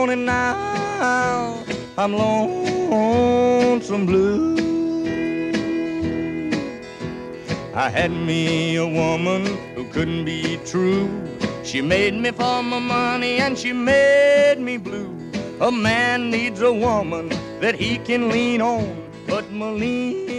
gone and now I'm lonesome blue. I had me a woman who couldn't be true. She made me for my money and she made me blue. A man needs a woman that he can lean on, but my lean